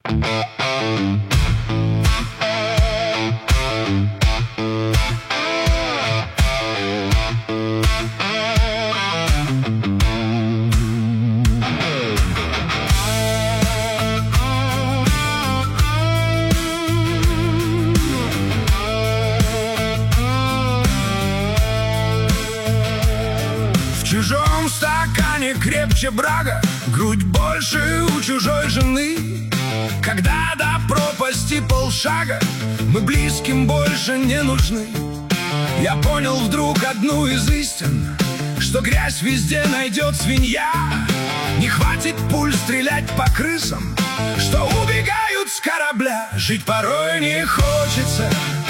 В чужом стакане крепче брага, грудь больше у чужой жены. Когда до пропасти полшага, мы близким больше не нужны. Я понял вдруг одну из истин, что грязь везде найдет свинья. Не хватит пуль стрелять по крысам, что убегают с корабля. Жить порой не хочется,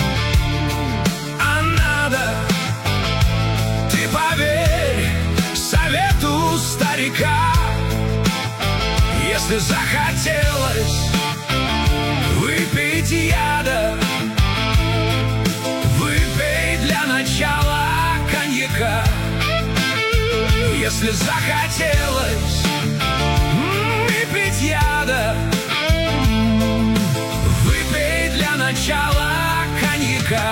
а надо. Ты поверь совету старика. Если захотелось выпить яда, выпей для начала коньяка. Если захотелось выпить яда, выпей для начала коньяка.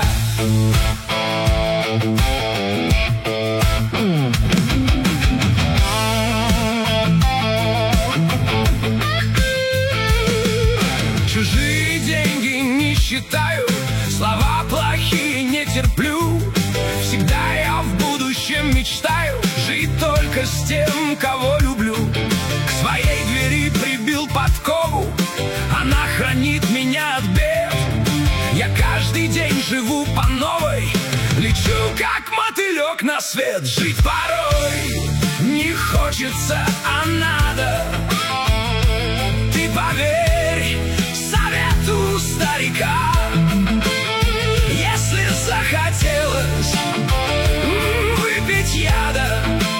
Чужие деньги не считаю, слова плохие не терплю. Всегда я в будущем мечтаю жить только с тем, кого люблю. К своей двери прибил подкову, она хранит меня от бед. Я каждый день живу по новой, лечу как мотылек на свет. Жить порой не хочется, а надо. Ты поверь совету старика. Если захотелось выпить яда,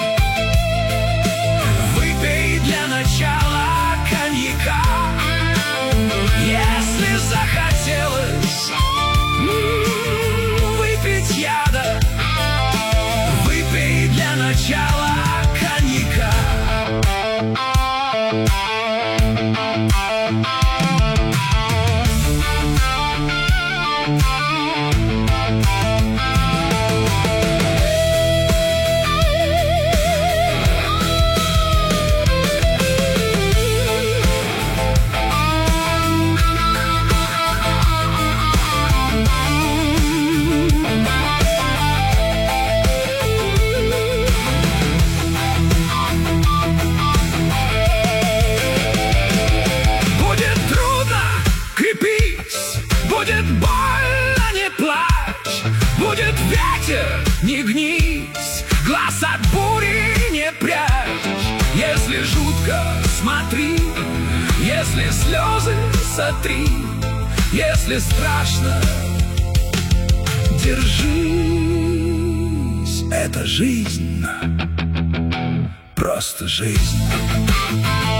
выпей для начала коньяка. Если захотелось выпить яда, выпей для начала коньяка. Будет больно, не плачь, будет ветер, не гнись, глаз от бури не прячь. Если жутко, смотри, если слезы, сотри, если страшно, держись. Это жизнь, просто жизнь.